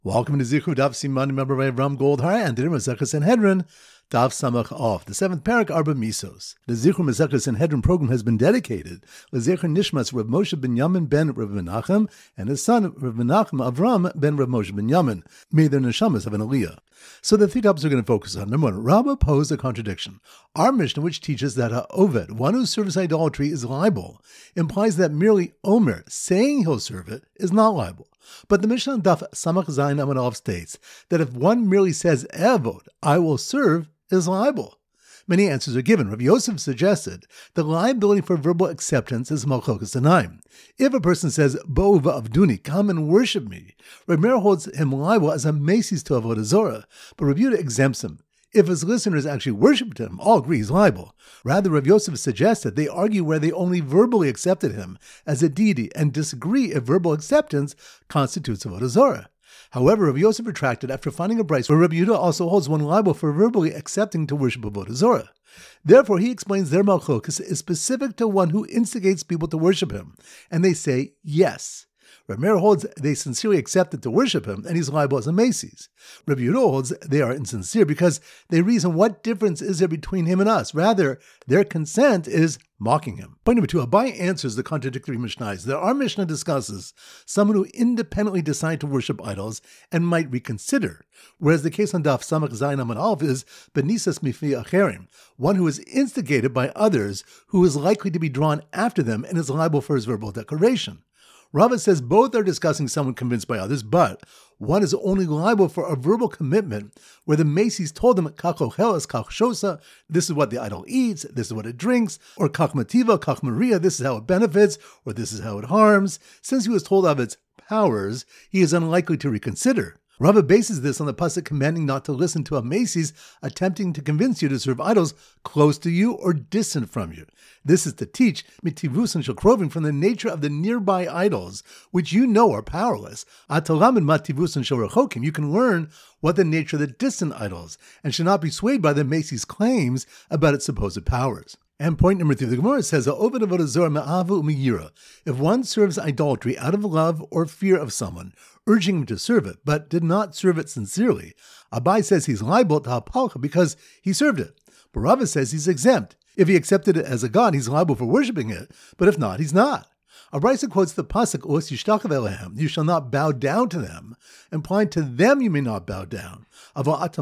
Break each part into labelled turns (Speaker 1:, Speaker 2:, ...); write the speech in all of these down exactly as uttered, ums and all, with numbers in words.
Speaker 1: Welcome to Zichru Daf Siman member by Ram Goldhar and the Masechah Sanhedrin Daf Samach Off, the seventh parak Arba Misos. The Zichru Masechah Sanhedrin program has been dedicated to Zecher Nishmas Rav Moshe ben Yamin ben Rav Menachem and his son Rav Menachem Avram ben Rav Moshe ben Yamin. May their neshamas have an aliyah. So the three topics we're going to focus on. Number one, Rabbah posed a contradiction. Our Mishnah, which teaches that ha'oved, one who serves idolatry, is liable, implies that merely Omer, saying he'll serve it, is not liable. But the Mishnah on Daf Samach Zayin Amud Aleph states that if one merely says Evod, I will serve, is liable. Many answers are given. Rav Yosef suggested the liability for verbal acceptance is malchokas anaim. If a person says, Bo'uva avduni, come and worship me, Rav Meir holds him liable as a maces to avodah zorah, but Rav Yehuda exempts him. If his listeners actually worshipped him, all agree he's liable. Rather, Rav Yosef suggested they argue where they only verbally accepted him as a deity and disagree if verbal acceptance constitutes avodah zorah. However, Rav Yosef retracted after finding a brayso where Rav Yehuda also holds one liable for verbally accepting to worship avodah zorah. Therefore, he explains their malchokas is specific to one who instigates people to worship him, and they say yes. Rav Meir holds they sincerely accepted to worship him, and he's liable as a maces. Rav Yehuda holds they are insincere because they reason what difference is there between him and us. Rather, their consent is mocking him. Point number two, Abai answers the contradictory Mishnahs. There our Mishnah discusses someone who independently decide to worship idols and might reconsider, whereas the case on Daf Samach Zayin Amud Aleph is Benisas Mifi Acherim, one who is instigated by others who is likely to be drawn after them and is liable for his verbal declaration. Rava says both are discussing someone convinced by others, but one is only liable for a verbal commitment where the maces told him, Kach ocheles, kach shosa, this is what the idol eats, this is what it drinks, or Kach mativa, Kach maria, this is how it benefits, or this is how it harms. Since he was told of its powers, he is unlikely to reconsider. Rava bases this on the pasuk commanding not to listen to a maces attempting to convince you to serve idols close to you or distant from you. This is to teach mitivus and shokrovim from the nature of the nearby idols, which you know are powerless. Atalam and mativus and shorechokim, you can learn what the nature of the distant idols, and should not be swayed by the maces claims about its supposed powers. And point number three, the Gemara says, if one serves idolatry out of love or fear of someone, urging him to serve it, but did not serve it sincerely, Abai says he's liable to hapalcha because he served it. But Rava says he's exempt. If he accepted it as a god, he's liable for worshipping it, but if not, he's not. Abraisa quotes the pasuk, Os yishtakav elehem, you shall not bow down to them, implying to them you may not bow down. But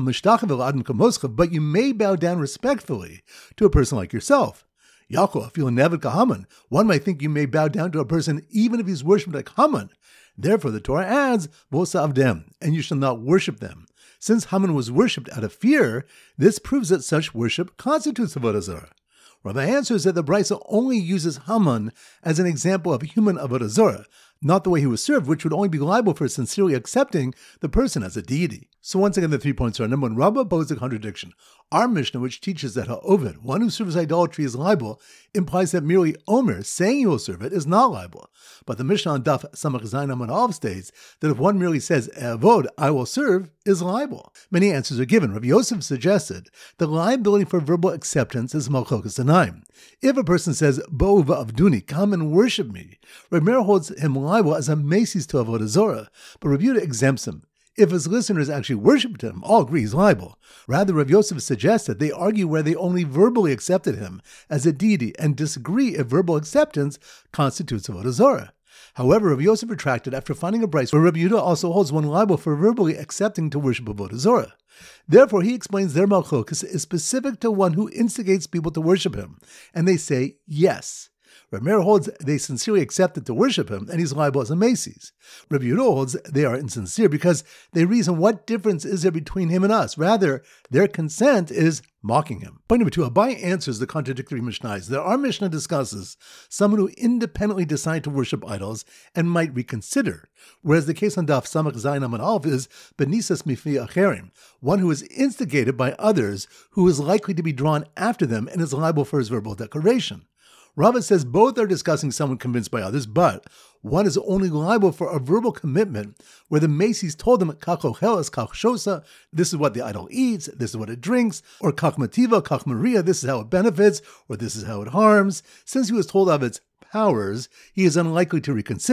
Speaker 1: you may bow down respectfully to a person like yourself. Yaakov, feel nevet kahaman. One might think you may bow down to a person even if he's worshipped like Haman. Therefore, the Torah adds, Vosa avdem, and you shall not worship them. Since Haman was worshipped out of fear, this proves that such worship constitutes avodah zarah. Rava answers that the Brisa only uses Haman as an example of human avodah zarah, not the way he was served, which would only be liable for sincerely accepting the person as a deity. So once again, the three points are, number one, Rava posed a contradiction. Our Mishnah, which teaches that ha'oved, one who serves idolatry, is liable, implies that merely Omer, saying he will serve it, is not liable. But the Mishnah on Daf Samach Zayin Amud Aleph states that if one merely says, Evod, I will serve, is liable. Many answers are given. Rav Yosef suggested the liability for verbal acceptance is malchokas anaim. If a person says, Bo'uva avduni, come and worship me, Rav Meir holds him liable as a maces to avodah zorah, but Rav Yehuda exempts him. If his listeners actually worshipped him, all agree he's liable. Rather, Rav Yosef suggested they argue where they only verbally accepted him as a deity and disagree if verbal acceptance constitutes avodah zorah. However, Rav Yosef retracted after finding a brayso where Rav Yehuda also holds one liable for verbally accepting to worship avodah zorah. Therefore, he explains their malchokas is specific to one who instigates people to worship him, and they say yes. Rav Meir holds they sincerely accepted to worship him, and he's liable as a maces. Rav Yehuda holds they are insincere because they reason what difference is there between him and us. Rather, their consent is mocking him. Point number two, Abai answers the contradictory Mishnahs. There our Mishnah discusses someone who independently decide to worship idols and might reconsider, whereas the case on Daf Samach Zayin Amud Aleph is Benisas Mifi Acherim, one who is instigated by others who is likely to be drawn after them and is liable for his verbal declaration. Rava says both are discussing someone convinced by others, but one is only liable for a verbal commitment where the maces told him, Kach ocheles, kach shosa, this is what the idol eats, this is what it drinks, or Kach mativa, Kach maria, this is how it benefits, or this is how it harms. Since he was told of its powers, he is unlikely to reconsider.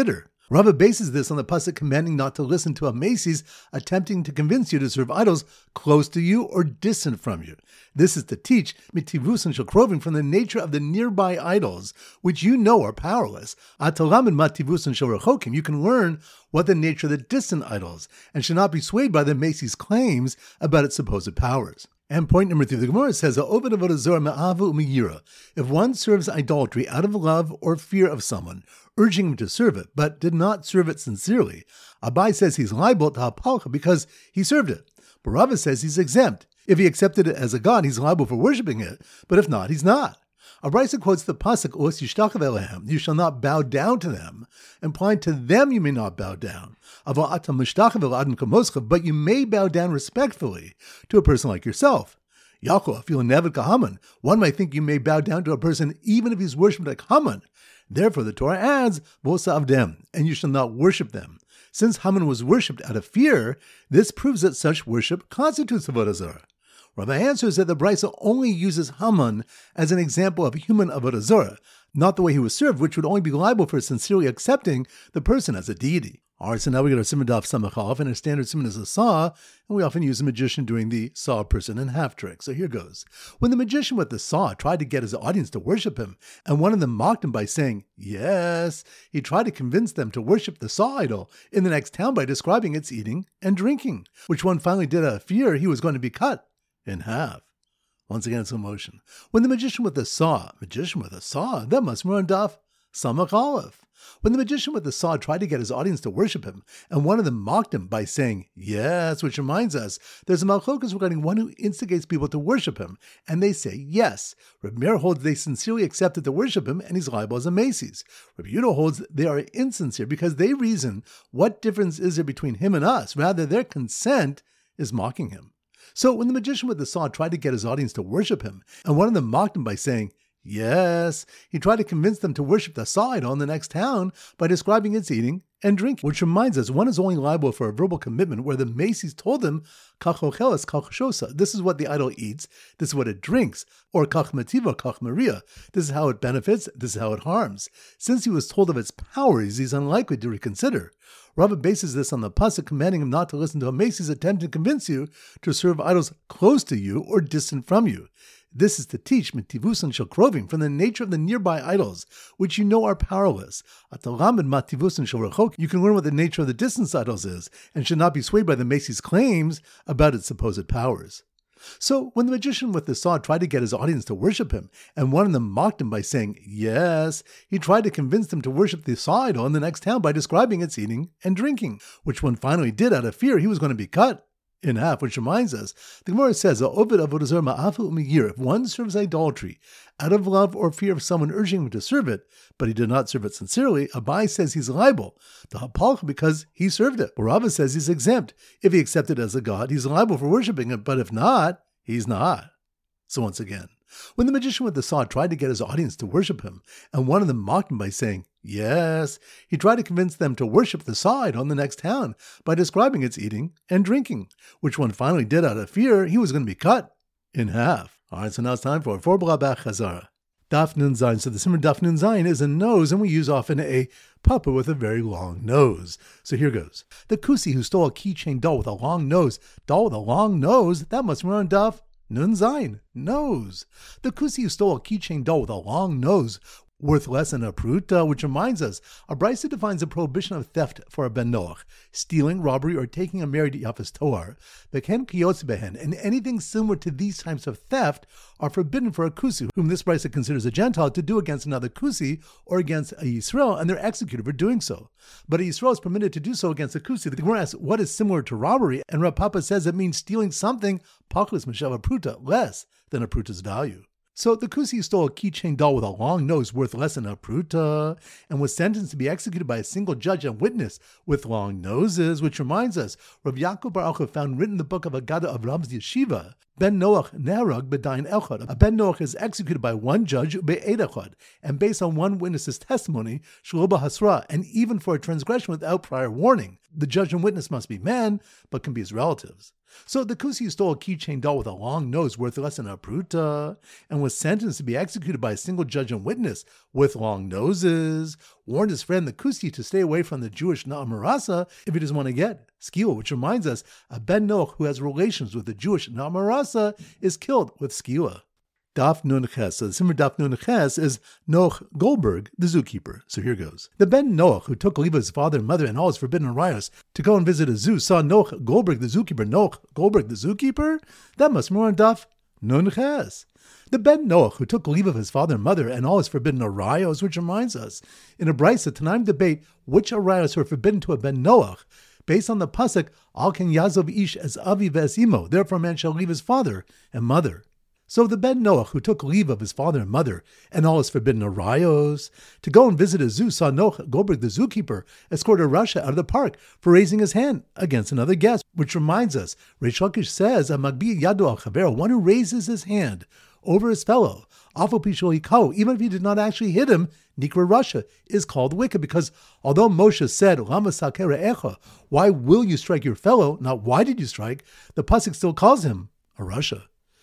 Speaker 1: Rava bases this on the pasuk commanding not to listen to a Macy's attempting to convince you to serve idols close to you or distant from you. This is to teach mitivus and shokrovim from the nature of the nearby idols, which you know are powerless. Atalam and mativus and shorechokim, you can learn what the nature of the distant idols, and should not be swayed by the Macy's claims about its supposed powers. And point number three, the Gemara says, if one serves idolatry out of love or fear of someone, urging him to serve it, but did not serve it sincerely, Abai says he's liable to hapalcha because he served it. But Rava says he's exempt. If he accepted it as a god, he's liable for worshipping it, but if not, he's not. Abraisa quotes the pasuk, Os yishtachav elehem, you shall not bow down to them, implying to them you may not bow down. Aval atam mishtachav el adam kamoscha, but you may bow down respectfully to a person like yourself. Yaakov, if you'll never kahaman, one might think you may bow down to a person even if he's worshipped like Haman. Therefore, the Torah adds, Vosa avdem, and you shall not worship them. Since Haman was worshipped out of fear, this proves that such worship constitutes avodah zarah. Rava answers that the Brisa only uses Haman as an example of human avodah zarah, not the way he was served, which would only be liable for sincerely accepting the person as a deity. All right, so now we get our Siman Daf Samach, and our standard Siman is a saw, and we often use a magician doing the saw person and half trick. So here goes. When the magician with the saw tried to get his audience to worship him, and one of them mocked him by saying, yes, he tried to convince them to worship the saw idol in the next town by describing its eating and drinking, which one finally did out of fear he was going to be cut in half. Once again, it's a motion. When the magician with the saw, magician with a saw, that must run Daf Samach Aleph. When the magician with the saw tried to get his audience to worship him, and one of them mocked him by saying, yes, which reminds us, there's a malchokas regarding one who instigates people to worship him, and they say yes. Reb Meir holds they sincerely accepted to worship him, and he's liable as a Macy's. Reb Yehuda holds they are insincere because they reason, what difference is there between him and us? Rather, their consent is mocking him. So when the magician with the saw tried to get his audience to worship him, and one of them mocked him by saying, yes, he tried to convince them to worship the saw idol in the next town by describing its eating and drinking, which reminds us one is only liable for a verbal commitment where the Macy's told them, kach ocheles, kach shosa, this is what the idol eats, this is what it drinks, or kach mativa, kach maria, this is how it benefits, this is how it harms. Since he was told of its powers, he's unlikely to reconsider. Rava bases this on the pasuk commanding him not to listen to a Macy's attempt to convince you to serve idols close to you or distant from you. This is to teach mitivus and shokrovim from the nature of the nearby idols, which you know are powerless. Atalam and mativus and shorechok, you can learn what the nature of the distant idols is, and should not be swayed by the Macy's claims about its supposed powers. So when the magician with the saw tried to get his audience to worship him, and one of them mocked him by saying, yes, he tried to convince them to worship the saw idol in the next town by describing its eating and drinking, which one finally did out of fear he was going to be cut in half, which reminds us, the Gemara says, if one serves idolatry out of love or fear of someone urging him to serve it, but he did not serve it sincerely, Abai says he's liable to hapalcha because he served it. Rava says he's exempt. If he accepted it as a god, he's liable for worshipping it, but if not, he's not. So once again, when the magician with the saw tried to get his audience to worship him, and one of them mocked him by saying, yes, he tried to convince them to worship the saw idol in the next town by describing its eating and drinking, which one finally did out of fear he was going to be cut in half. All right, so now it's time for four blabach chazara. Daf Nun Zayin. So the Simmer Daf Nun Zayin is a nose, and we use often a papa with a very long nose. So here goes. The kusi who stole a keychain doll with a long nose, doll with a long nose, that must run on Daf Nun Zayin, nose. The kusi who stole a keychain doll with a long nose, worth less than a pruta, which reminds us, a brisa defines a prohibition of theft for a ben noach, stealing, robbery, or taking a married yafas toar. Beken kiyotz behen, and anything similar to these types of theft are forbidden for a kusi, whom this brisa considers a Gentile, to do against another kusi or against a Yisrael, and they're executed for doing so. But a Yisrael is permitted to do so against a kusi. The Gemara asks, what is similar to robbery? And Rav Papa says it means stealing something, paklis mishava pruta, less than a pruta's value. So the kusi stole a keychain doll with a long nose worth less than a pruta and was sentenced to be executed by a single judge and witness with long noses, which reminds us, Rav Yaakov Bar Acha found written in the book of Agada of Rab's Yeshiva, Ben Noach neharag b'dain echad. A Ben Noach is executed by one judge be'ed echad, and based on one witness's testimony, shelo b'hasra, and even for a transgression without prior warning. The judge and witness must be man, but can be his relatives. So the Kusi who stole a keychain doll with a long nose worth less than a pruta, and was sentenced to be executed by a single judge and witness with long noses, warned his friend the Kusi to stay away from the Jewish Na'amarasa if he doesn't want to get skila, which reminds us, a Ben Noach who has relations with the Jewish Na'amarasa is killed with skila. Daf Nun Ches. So the Simmer Daf Nun Ches is Noach Goldberg, the zookeeper. So here goes. The Ben Noach, who took leave of his father and mother and all his forbidden arayos to go and visit a zoo, saw Noach Goldberg, the zookeeper. Noach Goldberg, the zookeeper? That must be more on Daf Nun Ches. The Ben Noach, who took leave of his father and mother and all his forbidden arayos, which reminds us, in a brisa, Tanaim debate which arayos were forbidden to a Ben Noach, based on the pasuk, Al ken yazov ish as avi ve'es imo, therefore a man shall leave his father and mother. So the Ben Noach, who took leave of his father and mother and all his forbidden arayos, to go and visit a zoo, saw Noach Goldberg, the zookeeper, escort a Rasha out of the park for raising his hand against another guest, which reminds us, Reish Lakish says, a magbi yado al chavero, one who raises his hand over his fellow, afal pi shelo hikau, even if he did not actually hit him, nikra Rasha, is called wicked, because although Moshe said, Lama sakeh re'echa, why will you strike your fellow, not why did you strike, the pasuk still calls him a Rasha.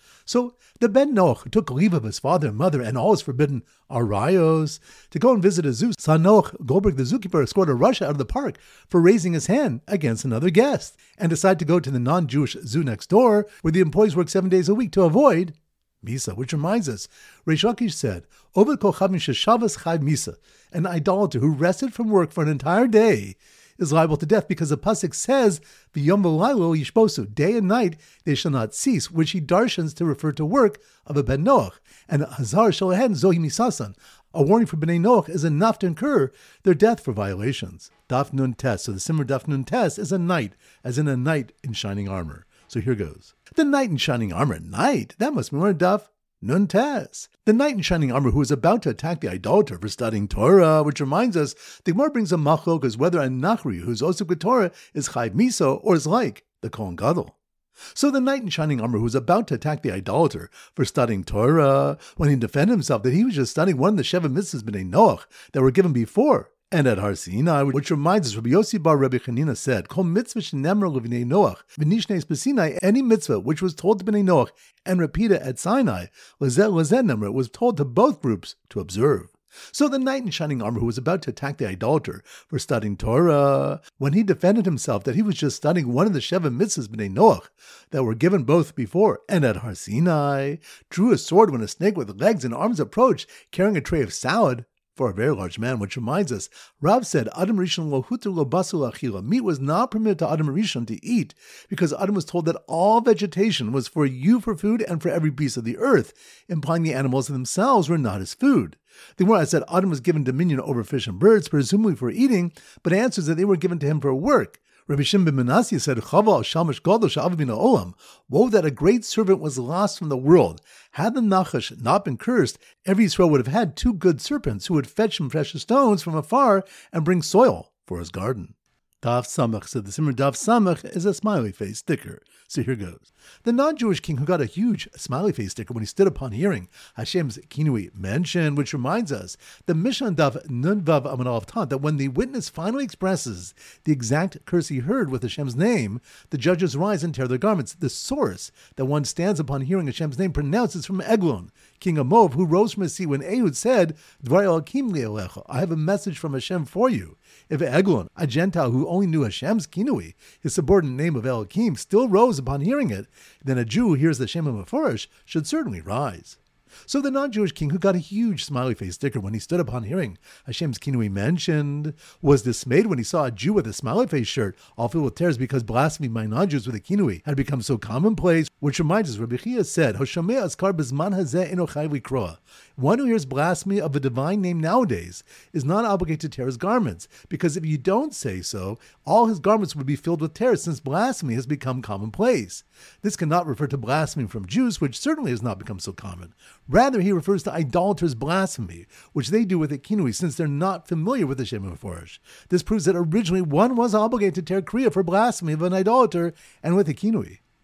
Speaker 1: So the Ben Noach, who took leave of his father and mother and all his forbidden arayos to go and visit a zoo, saw Noach Goldberg, the zookeeper, escort a Rasha out of the park for raising his hand against another guest, and decided to go to the non-Jewish zoo next door, where the employees work seven days a week, to avoid Misa, which reminds us, Reish Lakish said, Oved kol chavim sheshavas chayv Misa, an idolater who rested from work for an entire day, is liable to death, because the pasuk says, "V'yom v'laylo yishbosu," day and night they shall not cease, which he darshans to refer to work of a Ben Noach, and hazar shalahen zohi misasan. A warning for Bnei Noach is enough to incur their death for violations. Daf Nun Tes. So the Simmer Daf Nun Tes is a knight, as in a knight in shining armor. So here goes. The knight in shining armor. Knight? That must be more Daf Nun Tes. The knight in shining armor who is about to attack the idolater for studying Torah, which reminds us, the Gemara brings a machlok as whether a nachri who's osuk with Torah is chayv miso or is like the Kohen Gadol. So the knight in shining armor who was about to attack the idolater for studying Torah, when he defended himself that he was just studying one of the Sheva mitzvahs b'nei Noach that were given before, and at Har Sinai, which reminds us, Rabbi Yossi bar Rabbi Chanina said, Kol mitzvah shenemar l'bnei Noach, v'nishneis b'Sinai, any mitzvah which was told to b'nei Noach and repeated at Sinai, l'zeh l'zeh nemar, was told to both groups to observe. So the knight in shining armor who was about to attack the idolater for studying Torah, when he defended himself that he was just studying one of the Sheva mitzvahs b'nei Noach that were given both before and at Har Sinai, drew a sword when a snake with legs and arms approached, carrying a tray of salad for a very large man, which reminds us, Rav said, Adam Rishon lo huter lo basul achila. Meat was not permitted to Adam Rishon to eat, because Adam was told that all vegetation was for you for food and for every beast of the earth, implying the animals themselves were not his food. The Gemara said Adam was given dominion over fish and birds, presumably for eating, but answers that they were given to him for work. Rabbi Shimon ben Manasseh said, Chava shamash gadol she'av min ha'olam. Woe that a great servant was lost from the world. Had the Nachash not been cursed, every Israel would have had two good serpents who would fetch him precious stones from afar and bring soil for his garden. Daf Samach said the Simmer Daf Samach is a smiley face sticker. So here goes. The non-Jewish king who got a huge smiley face sticker when he stood upon hearing Hashem's kinui mention, which reminds us, the Mishnah Daf Nun Vav Amud Aleph taught that when the witness finally expresses the exact curse he heard with Hashem's name, the judges rise and tear their garments. The source that one stands upon hearing Hashem's name pronounces from Eglon, king of Moab, who rose from his seat when Ehud said, Dvar Elokim li elecha, I have a message from Hashem for you. If Eglon, a Gentile who only knew Hashem's kinui, his subordinate name of Elohim, still rose upon hearing it, then a Jew who hears the Shem HaMeforish should certainly rise. So the non-Jewish king who got a huge smiley face sticker when he stood upon hearing Hashem's kinui mentioned was dismayed when he saw a Jew with a smiley face shirt all filled with tears because blasphemy by non-Jews with a kinui had become so commonplace, which reminds us, Rabbi Chia said, Hoshomei azkar b'zman hazeh eno chayv likroa. One who hears blasphemy of a divine name nowadays is not obligated to tear his garments, because if you don't say so, all his garments would be filled with tears, since blasphemy has become commonplace. This cannot refer to blasphemy from Jews, which certainly has not become so common. Rather, he refers to idolaters' blasphemy, which they do with a kinui, since they're not familiar with the Shem HaMeforish. This proves that originally one was obligated to tear kriya for blasphemy of an idolater and with a kinui.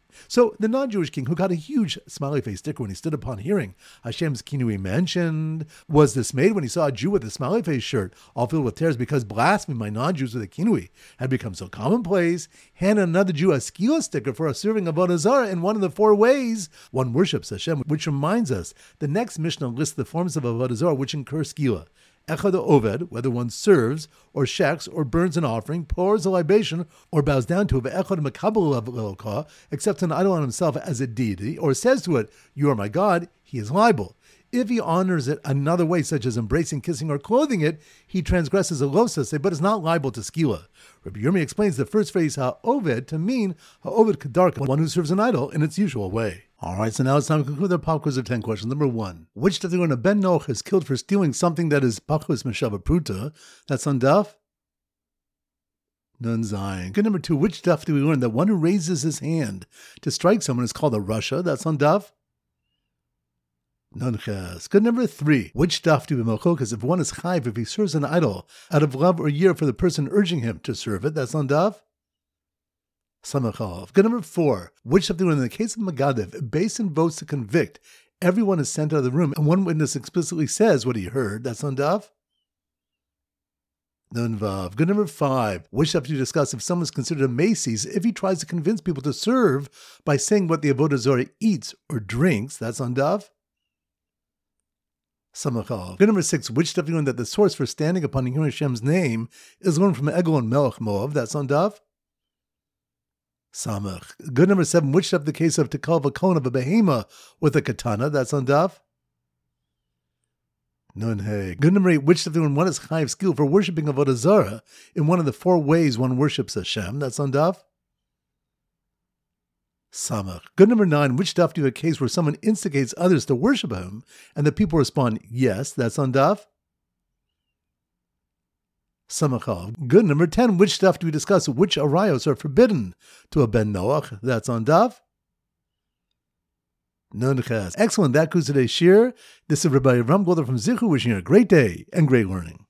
Speaker 1: So the non-Jewish king, who got a huge smiley face sticker when he stood upon hearing Hashem's kinui mentioned, was dismayed when he saw a Jew with a smiley face shirt all filled with tears because blasphemy by non-Jews with a kinui had become so commonplace. Handed another Jew a skila sticker for a serving of Avodah Zarah in one of the four ways one worships Hashem, which reminds us the next Mishnah lists the forms of Avodah Zarah which incur skila. Echad Oved, whether one serves, or sheks, or burns an offering, pours a libation, or bows down to it, Echad Makabel Leloka, accepts an idol on himself as a deity, or says to it, "You are my God," he is liable. If he honors it another way, such as embracing, kissing, or clothing it, he transgresses a losase, but is not liable to skila. Rabbi Yirmi explains the first phrase ha'oved to mean ha'oved kedarka, one who serves an idol in its usual way. All right, so now it's time to conclude our pop quiz of ten questions. Number one, which daf when a ben Noach is killed for stealing something that is pachus meshava pruta? That's on daf Nun Zayin. Good. Number two, which daf do we learn that one who raises his hand to strike someone is called a rasha? That's on daf Nun Ches. Good. Number three, which daf do we machokas if one is chayv if he serves an idol out of love or year for the person urging him to serve it? That's on daf Samachov. Good. Number four, which daf do we learn in the case of Magadev, if Beis Din votes to convict, everyone is sent out of the room and one witness explicitly says what he heard? That's on daf Nun Vav. Good. Number five, which daf do you discuss if someone is considered a Macy's if he tries to convince people to serve by saying what the Avodah Zarah eats or drinks? That's on daf Samachal. Good. Number six, which daf do you learn that the source for standing upon hearing Hashem's name is learned from Eglon Melech Moav? That's on daf Samach. Good. Number seven, which daf the case of Tekal Vakon of a behema with a katana? That's on daf Nun Hey. Good. Number eight, which daf when one is chayiv skill for worshipping Avodah Zarah in one of the four ways one worships Hashem? That's on daf Samach. Good. Number nine, which daf do you have a case where someone instigates others to worship him and the people respond yes? That's on daf Samachal. Good. Number ten, which daf do we discuss which arayos are forbidden to a ben Noach? That's on daf Nun Ches. Excellent. That concludes today's shir. This is Rabbi Ram Golder from Zichu wishing you a great day and great learning.